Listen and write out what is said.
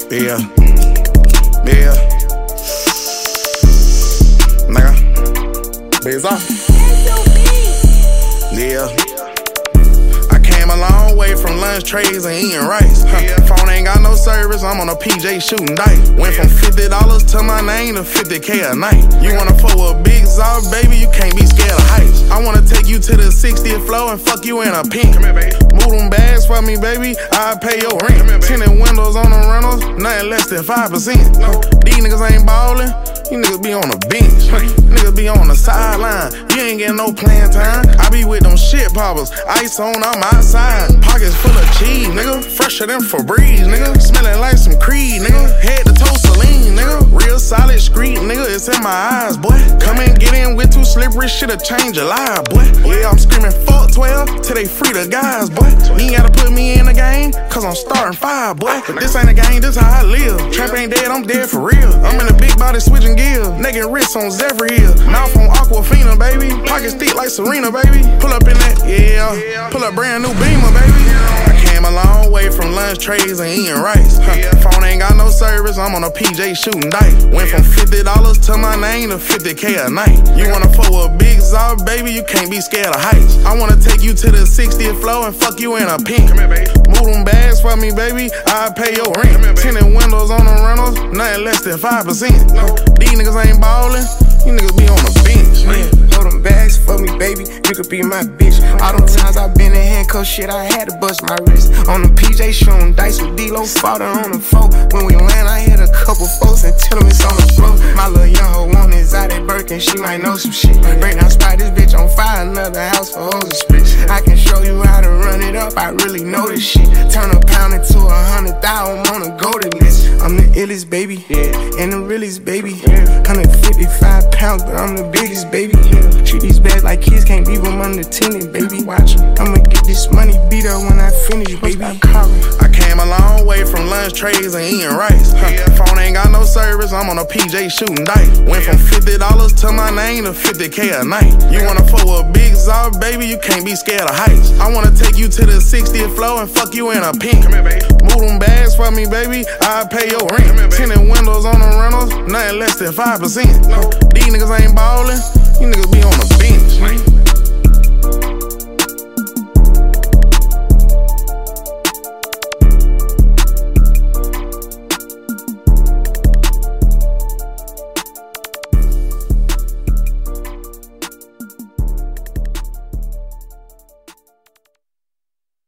Yeah. Yeah. Nigga. Biz off. Yeah. I came a long way from lunch trays and eating rice. Phone ain't got no service, I'm on a PJ shooting dice. Went from $50 to my name to $50K a night. You wanna fuck with big Zob, baby, you can't be scared of heights. I wanna take you to the 60th floor and fuck you in a pink. Come here, baby. Move them bags for me, baby, I'll pay your rent. Come here, tinted windows on the rentals, nothing less than 5%. No. These niggas ain't ballin', you niggas be on the bench. Niggas be on the sideline, you ain't getting no playing time. I be with them shit poppers, ice on, I'm outside. Pockets full of cheese, nigga, fresher than Febreze, nigga. Smelling like some Creed, nigga, head to toe Celine, nigga. Real solid street, nigga, it's in my eyes, boy. Come and get in with too slippery, shit'll change your life, boy. Yeah, I'm screaming fuck 12 till they free the guys, boy. You ain't gotta put me in the game, cause I'm starting 5, boy. But this ain't a game, this how I live. Trap ain't dead, I'm dead for real. I'm in a big body switching gears, naked wrists on Zephyr Hill. Mouth on Aquafina, baby. Pockets thick like Serena, baby. Pull up in that, yeah. Pull up brand new Beamer, baby. I came a long way from lunch trays and eating rice. Phone ain't got no service, I'm on a PJ shooting dice. Went from $50 to my name to $50K a night. You wanna fuck with big Zob, baby, you can't be scared of heights. I wanna take you to the 60th floor and fuck you in a pink. Come here, baby. Move them bags for me, baby, I'll pay your rent. Tinted windows on the rentals, nothing less than 5%. No. These niggas ain't ballin', you niggas be on the bench. Hold them bags for me, baby, you could be my bitch. All them times I been in handcuffs, shit, I had to bust my wrist. On the PJ shooting dice with D-Lo, fought her on the floor. When we land, I hit a couple folks and tell them it's on the floor. My little young hoe want is out at Birkin, she might know some shit. Break down spot this bitch on fire, another house for hoes and split. I can show you how to run it up, I really know this shit. Turn a pound into 100,000 on a golden list. I'm the illest, baby, and the realest, baby. 155 pounds, but I'm the biggest, baby. Treat these bags like kids, can't leave them unattended, baby. Watch, I'ma get this money beat up when I finish, baby. I came a long way from lunch trays and eating rice. Phone ain't got no service, I'm on a PJ shooting dice. Went from $50 to my name to $50K a night. You wanna fuck with big Zob, baby, you can't be scared of heights. I wanna take you to the 60th floor and fuck you in a pink. Come here, baby. Move them bags for me, baby, I'll pay your rent. Tinted windows on the rentals, nothing less than 5%. No. These niggas ain't ballin', you niggas be on the bench.